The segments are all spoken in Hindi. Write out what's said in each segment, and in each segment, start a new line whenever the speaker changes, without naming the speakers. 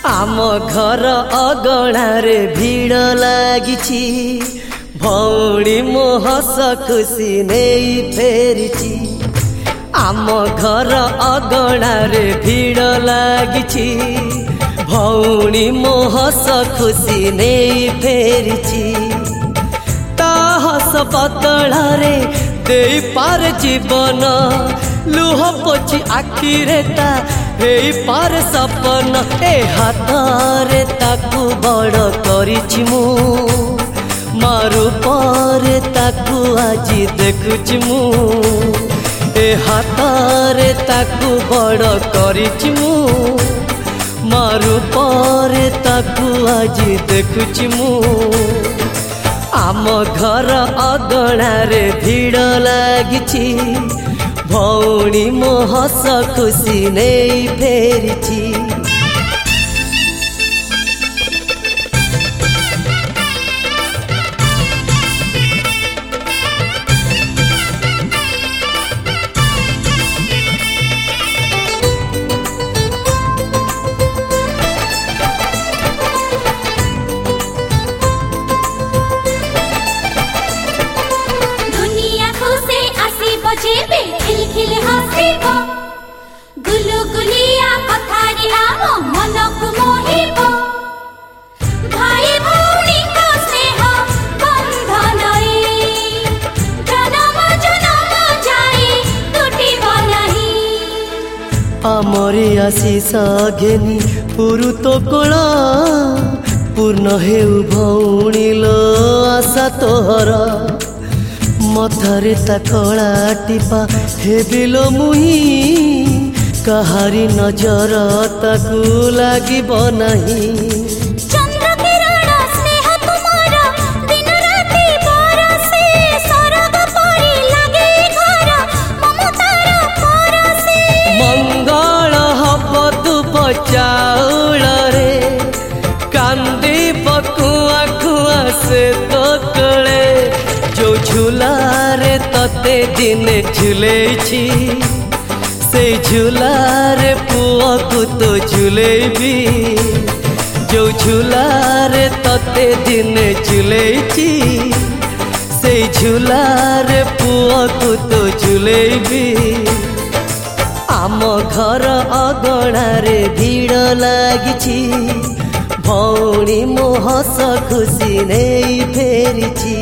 आम घर अगणारे भीड़ लागिछि भौणी मो हस खुशी नहीं फेरिछि। आम घर अगणारे भीड़ लागिछि भौणी मो हस खुशी नहीं फेरिछि। ता हस बदଳରେ देई पार जीवन लुह पोछि आखिरे ता हेई पार सपन ए हाथरे ताकू बड़ करिछि मु मारू परे ताकू आजी देखुछि मु ए हाथरे ताकू बड़ करिछि मु मारू परे ताकू आजी देखुछि मु। आम घर अगणारे भीड़ लागिछि भौणी मो हस खुशी नहीं फेरिछि।
जेबे खिलखिल हसिबो गुलु गुलिया कथारी आम मनकु मोहिबो भाई भौणी का स्नेह बंधनई जन्म जन्म जाई टूटिबो नहीं।
आमरी आशीष घेनी पुरु तो कोला पूर्ण हेउ भौणी लो आशा तोहरा मथारे ता कला टीपा हेबिलो मुही कहारी नजर ताकू लागिबो नहीं।
चंद्र किरण स्नेह तुमार दिन राति बरसे सरग परी लागे घर ममतार परसे
मंगल हब दुब चाउल रे कांदी बकुआ खुआ से तो कले जो झूलारे तते दिन झुलेछि से झूलारे पुआ को तो झुलेबी जो झूलारे तते दिन झुलेछि से झूलारे पुआ को तो झुलेबी। आम घर अगणारे भीड़ लागिछि भौणी मो हस खुशी नहीं फेरिछि।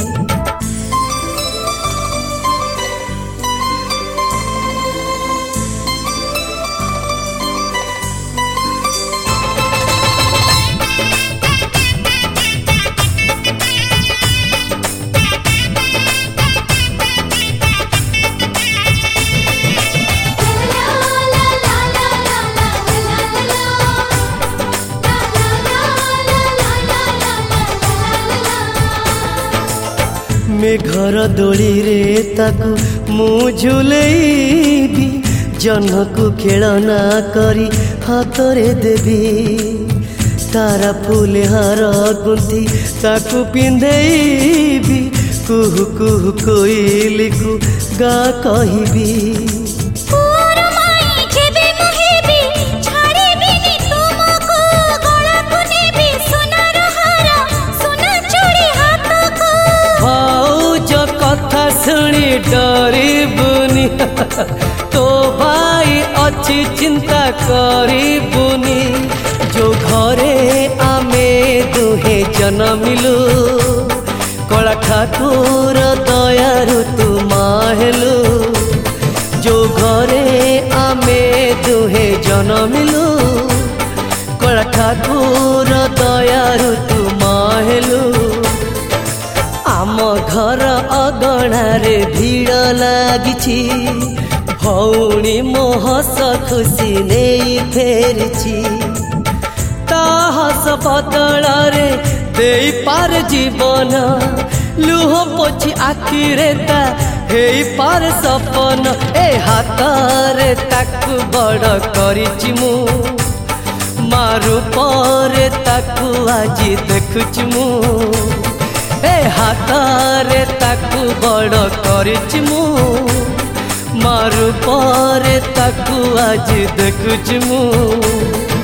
मेघर दोली रे ताकू मु झुलेबी जह्नको खेलना करी हाथरे देवी तारा फूले हार गुंथी ताकू पिंधेबी कुहु कुहु कोइली को गा कहबी। कथा शुणी डरबुनी तो भाई अच्छी चिंता करबुनी जो घरे आमे दुहे जन्मिलु कला ठाकुर दयारु तू माहेलु जो घरे आमे दुहे जन्मिलु कला ठाकुर दयारु तू माहेलु। आम घर अगणारे भीड़ लागिछि भौणी मो हस खुशी नहीं फेरिछि। ता हस बदଳରେ देई पार जीवन लुह पोछि आखिरे ता हेई पार सपन ए हाथरे ताकू बड़ करिछि मु मारू परे ताकू आजी देखुछि मु ए हाथरे ताकू बड़ करिछि मु मारू परे ताकू आज देखुछि मु।